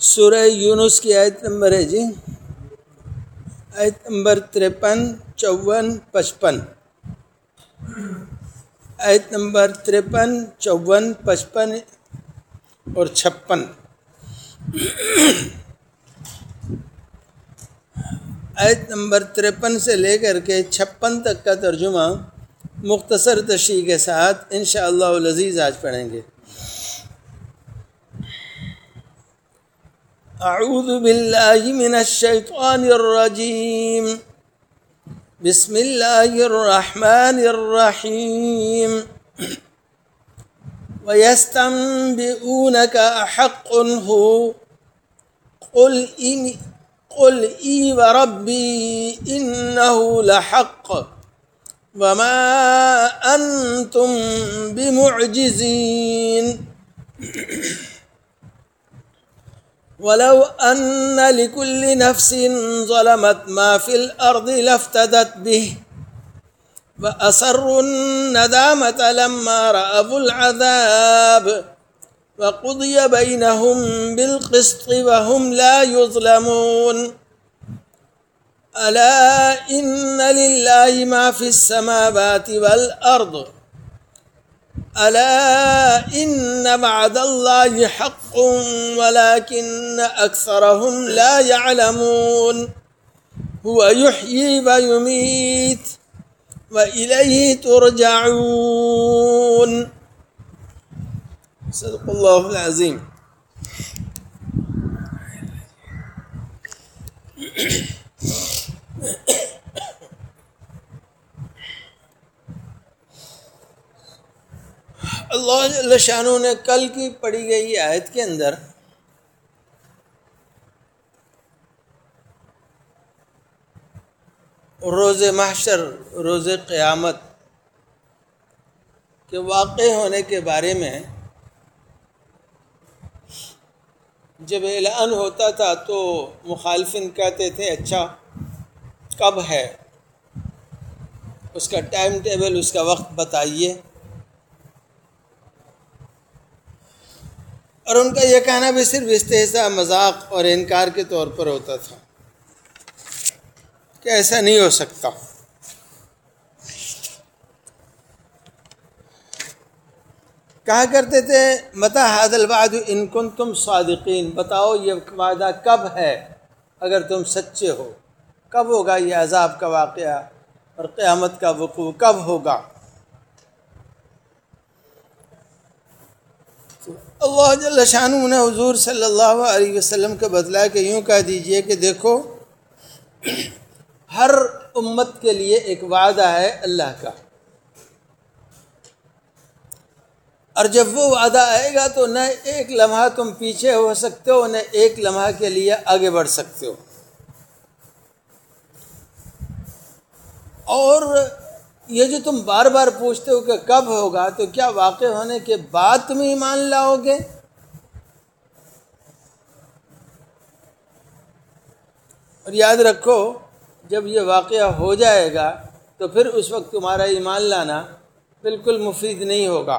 سورہ یونس کی آیت نمبر ہے جی، آیت نمبر 53، 54، 55۔ آیت نمبر 53، 54، 55 اور 56۔ آیت نمبر 53 سے لے کر کے 56 تک کا ترجمہ مختصر تشریح کے ساتھ انشاءاللہ العزیز آج پڑھیں گے۔ اعوذ باللہ من الشیطان الرجیم، بسم اللہ الرحمن الرحیم۔ وَيَسْتَنْبِئُونَكَ أَحَقٌّ هُوَ قُلْ إِي وَرَبِّي إِنَّهُ لَحَقٌّ وَمَا أَنْتُمْ بِمُعْجِزِينَ وَلَوْ أَنَّ لِكُلِّ نَفْسٍ ظَلَمَتْ مَا فِي الْأَرْضِ لَافْتَدَتْ بِهِ وَأَسَرُّوا النَّدَامَةَ لَمَّا رَأَوُا الْعَذَابَ وَقُضِيَ بَيْنَهُم بِالْقِسْطِ وَهُمْ لَا يُظْلَمُونَ أَلَا إِنَّ لِلَّهِ مَا فِي السَّمَاوَاتِ وَالْأَرْضِ أَلَا إِنَّ وَعْدَ اللَّهِ حَقٌّ وَلَكِنَّ أَكْثَرَهُمْ لَا يَعْلَمُونَ هُوَ يُحْيِي وَيُمِيتُ وَإِلَيْهِ تُرْجَعُونَ۔ صدق اللہ العظیم۔ اللہ جل شانہ نے کل کی پڑھی گئی آیت کے اندر روز محشر، روز قیامت کے واقع ہونے کے بارے میں جب اعلان ہوتا تھا تو مخالفین کہتے تھے اچھا کب ہے، اس کا ٹائم ٹیبل، اس کا وقت بتائیے، اور ان کا یہ کہنا بھی صرف استہزاء، مذاق اور انکار کے طور پر ہوتا تھا کہ ایسا نہیں ہو سکتا۔ کہا کرتے تھے متی ھذا الوعد ان کنتم صادقین، بتاؤ یہ وعدہ کب ہے اگر تم سچے ہو، کب ہوگا یہ عذاب کا واقعہ اور قیامت کا وقوع کب ہوگا؟ اللہ جل شانہ نے حضور صلی اللہ علیہ وسلم کو بتلایا کہ یوں کہہ دیجئے کہ دیکھو ہر امت کے لیے ایک وعدہ ہے اللہ کا، اور جب وہ وعدہ آئے گا تو نہ ایک لمحہ تم پیچھے ہو سکتے ہو، نہ ایک لمحہ کے لیے آگے بڑھ سکتے ہو۔ اور یہ جو تم بار بار پوچھتے ہو کہ کب ہوگا، تو کیا واقع ہونے کے بعد تم ایمان لاؤ گے؟ اور یاد رکھو جب یہ واقعہ ہو جائے گا تو پھر اس وقت تمہارا ایمان لانا بالکل مفید نہیں ہوگا،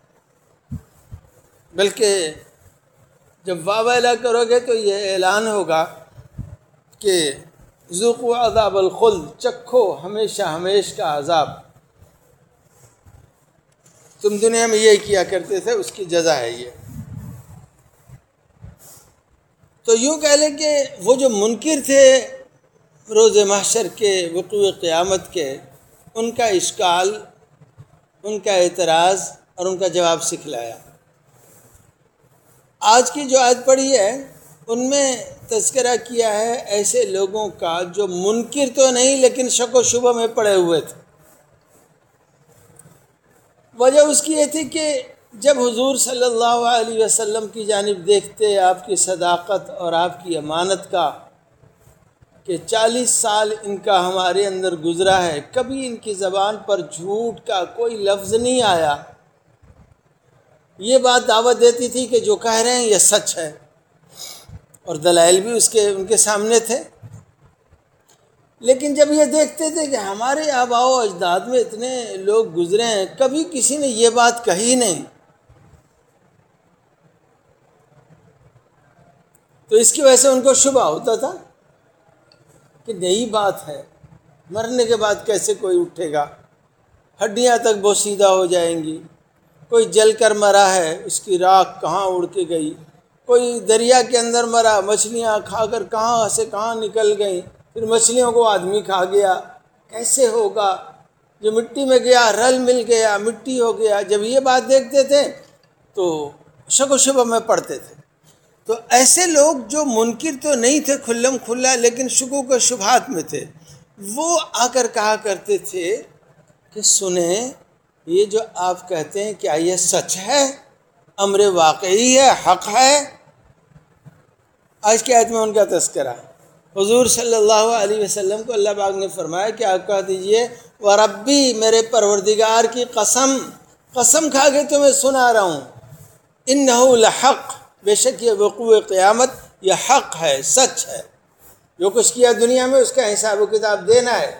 بلکہ جب واویلا کرو گے تو یہ اعلان ہوگا کہ ذوقوا عذاب الخلد، چکھو ہمیشہ ہمیش کا عذاب، تم دنیا میں یہ کیا کرتے تھے اس کی جزا ہے یہ۔ تو یوں کہہ لیں کہ وہ جو منکر تھے روز محشر کے، وقوع قیامت کے، ان کا اشکال، ان کا اعتراض اور ان کا جواب سکھلایا۔ آج کی جو آیت پڑھی ہے ان میں تذکرہ کیا ہے ایسے لوگوں کا جو منکر تو نہیں لیکن شک و شبہ میں پڑے ہوئے تھے۔ وجہ اس کی یہ تھی کہ جب حضور صلی اللہ علیہ وسلم کی جانب دیکھتے آپ کی صداقت اور آپ کی امانت کا، کہ 40 سال ان کا ہمارے اندر گزرا ہے، کبھی ان کی زبان پر جھوٹ کا کوئی لفظ نہیں آیا، یہ بات دعوت دیتی تھی کہ جو کہہ رہے ہیں یہ سچ ہے، اور دلائل بھی ان کے سامنے تھے۔ لیکن جب یہ دیکھتے تھے کہ ہمارے آباء و اجداد میں اتنے لوگ گزرے ہیں، کبھی کسی نے یہ بات کہی نہیں، تو اس کی وجہ سے ان کو شبہ ہوتا تھا کہ نئی بات ہے، مرنے کے بعد کیسے کوئی اٹھے گا، ہڈیاں تک بوسیدہ ہو جائیں گی، کوئی جل کر مرا ہے اس کی راکھ کہاں اڑ کے گئی، کوئی دریا کے اندر مرا، مچھلیاں کھا کر کہاں سے کہاں نکل گئیں، پھر مچھلیوں کو آدمی کھا گیا، کیسے ہوگا، جو مٹی میں گیا رل مل گیا، مٹی ہو گیا۔ جب یہ بات دیکھتے تھے تو شک و شبہ میں پڑتے تھے۔ تو ایسے لوگ جو منکر تو نہیں تھے کھلم کھلا، لیکن شکوک و شبہات میں تھے، وہ آ کر کہا کرتے تھے کہ سنیں، یہ جو آپ کہتے ہیں کیا یہ سچ ہے، امر واقعی ہے، حق ہے؟ آج کی آیت میں ان کا تذکرہ ہے۔ حضور صلی اللہ علیہ وسلم کو اللہ پاک نے فرمایا کہ آپ کہہ دیجئے وربی، میرے پروردگار کی قسم کھا کے تمہیں سنا رہا ہوں، انہ لحق، بے شک یہ وقوع قیامت یہ حق ہے، سچ ہے، جو کچھ کیا دنیا میں اس کا حساب و کتاب دینا ہے۔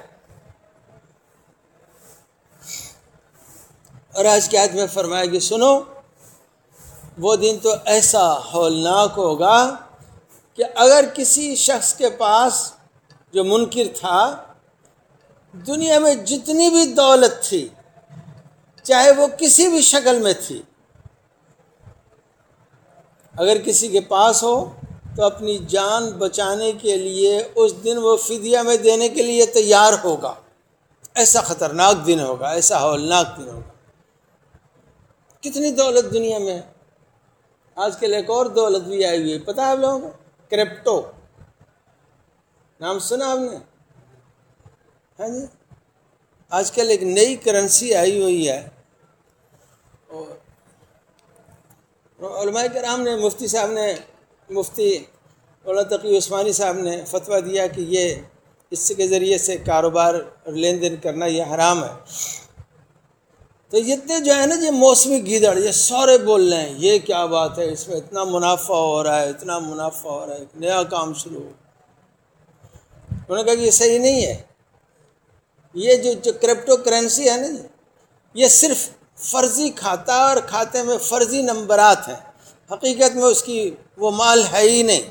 اور آج کی آیت میں فرمایا کہ سنو، وہ دن تو ایسا ہولناک ہوگا کہ اگر کسی شخص کے پاس جو منکر تھا دنیا میں جتنی بھی دولت تھی، چاہے وہ کسی بھی شکل میں تھی، اگر کسی کے پاس ہو تو اپنی جان بچانے کے لیے اس دن وہ فدیہ میں دینے کے لیے تیار ہوگا۔ ایسا خطرناک دن ہوگا، ایسا ہولناک دن ہوگا۔ کتنی دولت دنیا میں ہے۔ آج کل ایک اور دولت بھی آئی ہوئی ہے، پتہ ہے آپ لوگوں کو؟ کرپٹو، نام سنا آپ نے؟ ہاں جی، آج کل ایک نئی کرنسی آئی ہوئی ہے، اور علماء کرام نے، مفتی صاحب نے، مفتی مولانا تقی عثمانی صاحب نے فتویٰ دیا کہ یہ اس کے ذریعے سے کاروبار اور لین دین کرنا یہ حرام ہے۔ تو جتنے جو ہے نا یہ موسمی گیدڑ، یہ سارے بول رہے ہیں یہ کیا بات ہے، اس میں اتنا منافع ہو رہا ہے، اتنا منافع ہو رہا ہے، ایک نیا کام شروع ہو۔ انہوں نے کہا کہ یہ صحیح نہیں ہے، یہ جو کرپٹو کرنسی ہے نا، یہ صرف فرضی کھاتا اور کھاتے میں فرضی نمبرات ہیں، حقیقت میں اس کی وہ مال ہے ہی نہیں۔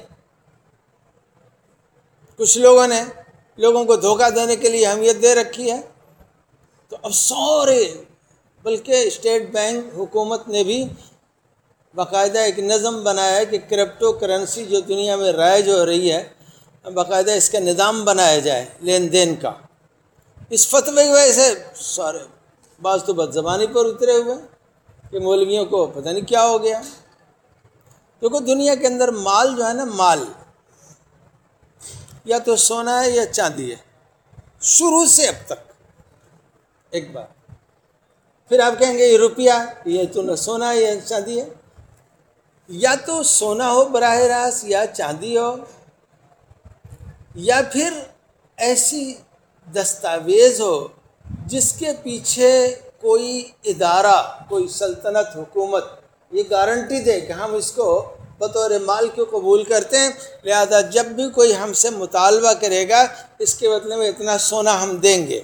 کچھ لوگوں نے لوگوں کو دھوکہ دینے کے لیے اہمیت دے رکھی ہے، تو اب سارے، بلکہ اسٹیٹ بینک حکومت نے بھی باقاعدہ ایک نظم بنایا ہے کہ کرپٹو کرنسی جو دنیا میں رائج ہو رہی ہے، باقاعدہ اس کا نظام بنایا جائے لین دین کا۔ اس فتوے کی وجہ سے سارے بعض تو بد زبانی پر اترے ہوئے کہ مولویوں کو پتہ نہیں کیا ہو گیا۔ کیونکہ دنیا کے اندر مال جو ہے نا، مال یا تو سونا ہے یا چاندی ہے، شروع سے اب تک ایک بار۔ پھر آپ کہیں گے یہ روپیہ، یہ تو نہ سونا ہے یا چاندی ہے، یا تو سونا ہو براہ راست یا چاندی ہو، یا پھر ایسی دستاویز ہو جس کے پیچھے کوئی ادارہ، کوئی سلطنت، حکومت یہ گارنٹی دے کہ ہم اس کو بطور مال کو قبول کرتے ہیں، لہذا جب بھی کوئی ہم سے مطالبہ کرے گا اس کے بدلے میں اتنا سونا ہم دیں گے۔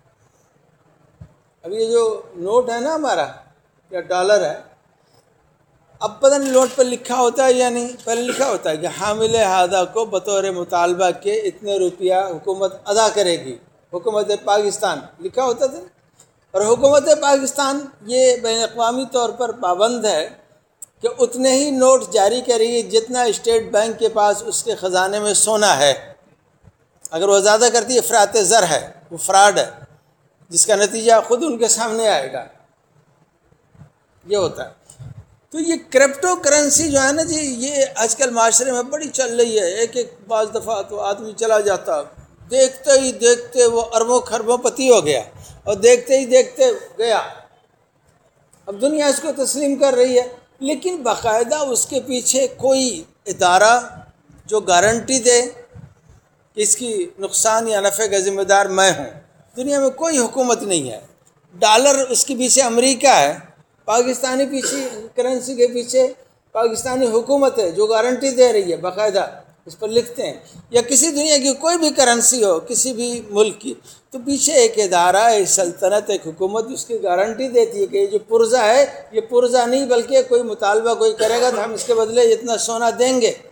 اب یہ جو نوٹ ہے نا ہمارا یا ڈالر ہے، اب پتہ نہیں نوٹ پر لکھا ہوتا ہے یا نہیں، پہلے لکھا ہوتا ہے کہ حامل ہذا کو بطور مطالبہ کے اتنے روپیہ حکومت ادا کرے گی، حکومت پاکستان لکھا ہوتا تھا۔ اور حکومت پاکستان یہ بین الاقوامی طور پر پابند ہے کہ اتنے ہی نوٹ جاری کرے گی جتنا اسٹیٹ بینک کے پاس اس کے خزانے میں سونا ہے۔ اگر وہ زیادہ کرتی ہے افراط زر ہے، وہ فراڈ ہے، جس کا نتیجہ خود ان کے سامنے آئے گا۔ یہ ہوتا ہے۔ تو یہ کرپٹو کرنسی جو ہے نا جی، یہ آج کل معاشرے میں بڑی چل رہی ہے۔ ایک بعض دفعہ تو آدمی چلا جاتا، دیکھتے ہی دیکھتے وہ اربوں خربوں پتی ہو گیا، اور دیکھتے ہی دیکھتے گیا۔ اب دنیا اس کو تسلیم کر رہی ہے، لیکن باقاعدہ اس کے پیچھے کوئی ادارہ جو گارنٹی دے کہ اس کی نقصان یا نفع کا ذمہ دار میں ہوں، دنیا میں کوئی حکومت نہیں ہے۔ ڈالر اس کے پیچھے امریکہ ہے، پاکستانی پیچھے کرنسی کے پیچھے پاکستانی حکومت ہے جو گارنٹی دے رہی ہے، باقاعدہ اس پر لکھتے ہیں۔ یا کسی دنیا کی کوئی بھی کرنسی ہو کسی بھی ملک کی، تو پیچھے ایک ادارہ، ایک سلطنت، ایک حکومت اس کی گارنٹی دیتی ہے کہ یہ جو پرزہ ہے یہ پرزہ نہیں، بلکہ کوئی مطالبہ کوئی کرے گا تو ہم اس کے بدلے اتنا سونا دیں گے۔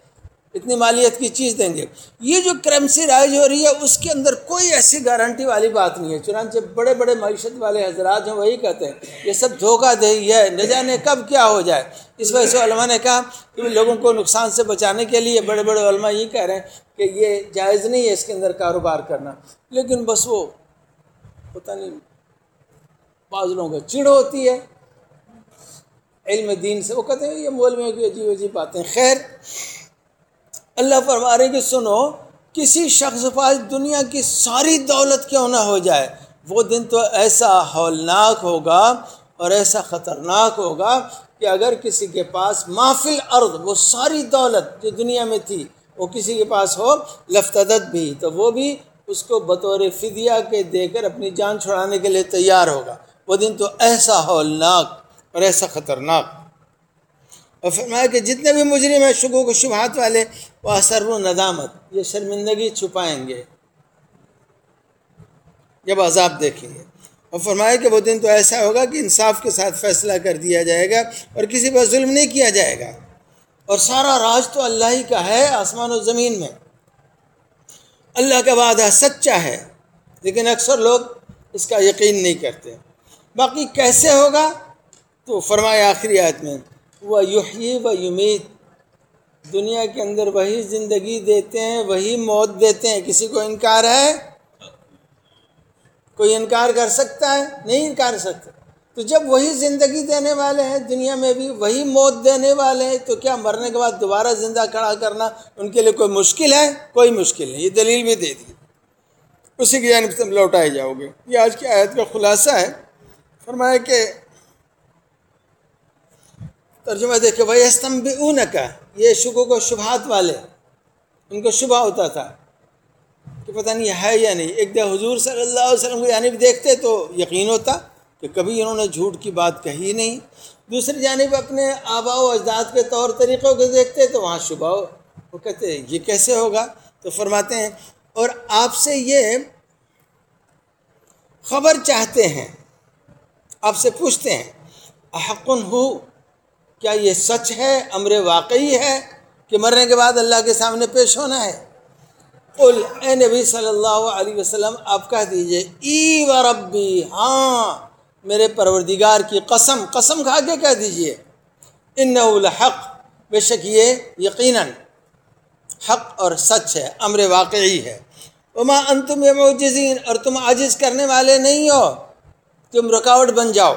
اتنی مالیت کی چیز دیں گے۔ یہ جو کرنسی رائج ہو رہی ہے اس کے اندر کوئی ایسی گارنٹی والی بات نہیں ہے، چنانچہ بڑے بڑے معیشت والے حضرات ہیں وہی کہتے ہیں یہ سب دھوکہ دہی ہے، نہ جانے کب کیا ہو جائے۔ اس وجہ سے علماء نے کہا کہ لوگوں کو نقصان سے بچانے کے لیے بڑے بڑے علماء یہ کہہ رہے ہیں کہ یہ جائز نہیں ہے اس کے اندر کاروبار کرنا، لیکن بس وہ پتہ نہیں بعض لوگوں کو چڑ ہوتی ہے علم دین سے، وہ کہتے ہیں یہ مولویوں کی عجیب عجیب باتیں۔ خیر، اللہ فرما رہے کہ سنو، کسی شخص کے پاس دنیا کی ساری دولت کیوں نہ ہو جائے، وہ دن تو ایسا ہولناک ہوگا اور ایسا خطرناک ہوگا کہ اگر کسی کے پاس ما فی الارض، وہ ساری دولت جو دنیا میں تھی وہ کسی کے پاس ہو، لفتدت بھی، تو وہ بھی اس کو بطور فدیہ کے دے کر اپنی جان چھڑانے کے لیے تیار ہوگا۔ وہ دن تو ایسا ہولناک اور ایسا خطرناک۔ اور فرمایا کہ جتنے بھی مجرم ہیں شکوک و شبہات والے، وہ اثر و ندامت، یہ شرمندگی چھپائیں گے جب عذاب دیکھیں گے۔ اور فرمایا کہ وہ دن تو ایسا ہوگا کہ انصاف کے ساتھ فیصلہ کر دیا جائے گا اور کسی پر ظلم نہیں کیا جائے گا، اور سارا راج تو اللہ ہی کا ہے آسمان و زمین میں۔ اللہ کا وعدہ سچا ہے، لیکن اکثر لوگ اس کا یقین نہیں کرتے۔ باقی کیسے ہوگا تو فرمایا آخری آیت میں وَيُحْيِي وَيُمِيتُ، دنیا کے اندر وہی زندگی دیتے ہیں وہی موت دیتے ہیں۔ کسی کو انکار ہے؟ کوئی انکار کر سکتا ہے؟ نہیں انکار کر سکتا۔ تو جب وہی زندگی دینے والے ہیں دنیا میں بھی وہی موت دینے والے ہیں، تو کیا مرنے کے بعد دوبارہ زندہ کھڑا کرنا ان کے لیے کوئی مشکل ہے؟ کوئی مشکل نہیں، یہ دلیل بھی دے دی، اسی کی جانب تم لوٹائے جاؤ گے۔ یہ آج کی آیت کا خلاصہ ہے۔ فرمایا کہ ترجمہ دیکھے وَيَسْتَنْبِئُونَكَ، یہ شکوک و شبہات والے، ان کو شبہ ہوتا تھا کہ پتہ نہیں ہے یا نہیں۔ ایک دفعہ حضور صلی اللہ علیہ وسلم کو جانب دیکھتے تو یقین ہوتا کہ کبھی انہوں نے جھوٹ کی بات کہی نہیں، دوسری جانب اپنے آباء و اجداد کے طور طریقوں کو دیکھتے تو وہاں شبہ ہو، وہ کہتے ہیں یہ کیسے ہوگا؟ تو فرماتے ہیں اور آپ سے یہ خبر چاہتے ہیں، آپ سے پوچھتے ہیں احق ہو، کیا یہ سچ ہے، امر واقعی ہے کہ مرنے کے بعد اللہ کے سامنے پیش ہونا ہے؟ قل، اے نبی صلی اللہ علیہ وسلم آپ کہہ دیجئے ای و ربی، ہاں میرے پروردگار کی قسم، قسم کھا کے کہہ دیجئے انہ لحق، بے شک یہ یقیناً حق اور سچ ہے، امر واقعی ہے۔ وما انتم بمعجزین، اور تم عاجز کرنے والے نہیں ہو، تم رکاوٹ بن جاؤ۔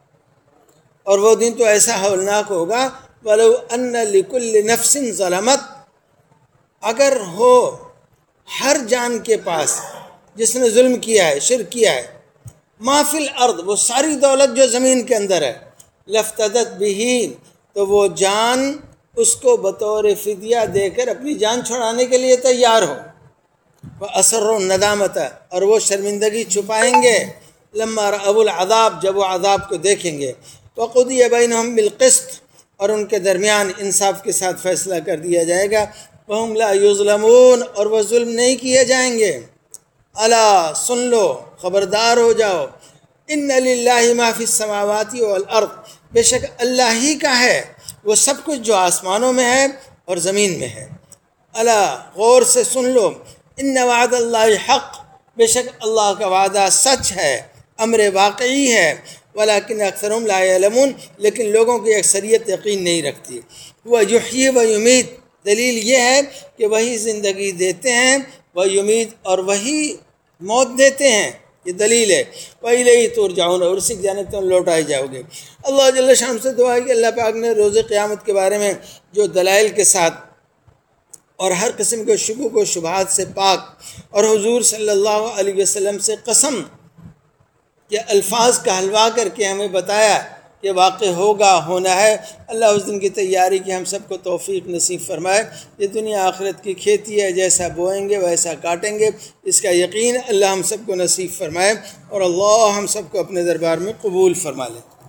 اور وہ دن تو ایسا ہولناک ہوگا وَلَوْ أَنَّ لِكُلِّ نَفْسٍ ظَلَمَتْ، اگر ہو ہر جان کے پاس جس نے ظلم کیا ہے، شرک کیا ہے، ما فی الارض، وہ ساری دولت جو زمین کے اندر ہے، لفتدت بہ، تو وہ جان اس کو بطور فدیہ دے کر اپنی جان چھڑانے کے لیے تیار ہو۔ وَأَسَرُّ النَّدَامَةَ، اور وہ شرمندگی چھپائیں گے، لما رأوا العذاب، جب وہ عذاب کو دیکھیں گے، وَقُضِيَ بَيْنَهُمْ بِالْقِسْطِ، اور ان کے درمیان انصاف کے ساتھ فیصلہ کر دیا جائے گا، وَهُمْ لَا يُظْلَمُونَ، اور وہ ظلم نہیں کیے جائیں گے۔ الا، سن لو، خبردار ہو جاؤ، ان للہ ما فی السماوات والارض، بے شک اللہ ہی کا ہے وہ سب کچھ جو آسمانوں میں ہے اور زمین میں ہے۔ الا، غور سے سن لو، ان وعد اللہ حق، بے شک اللہ کا وعدہ سچ ہے، امر واقعی ہے، ولیکن اکثرهم لا یعلمون، لیکن لوگوں کی اکثریت یقین نہیں رکھتی۔ وہ یحیی و یمیت، دلیل یہ ہے کہ وہی زندگی دیتے ہیں، وہ یمیت، اور وہی موت دیتے ہیں، یہ دلیل ہے۔ وَإِلَيْهِ تُرْجَعُونَ، اور اسی کی جانب تم لوٹائے جاؤ گے۔ اللہ جل شان سے دعا ہے کہ اللہ پاک نے روز قیامت کے بارے میں جو دلائل کے ساتھ اور ہر قسم کے شکوک و شبہات سے پاک، اور حضور صلی اللہ علیہ وسلم سے قسم کے الفاظ کا حلوا کر کے ہمیں بتایا کہ واقع ہوگا، ہونا ہے، اللہ اس دن کی تیاری کی ہم سب کو توفیق نصیب فرمائے۔ یہ دنیا آخرت کی کھیتی ہے، جیسا بوئیں گے ویسا کاٹیں گے، اس کا یقین اللہ ہم سب کو نصیب فرمائے، اور اللہ ہم سب کو اپنے دربار میں قبول فرما لے۔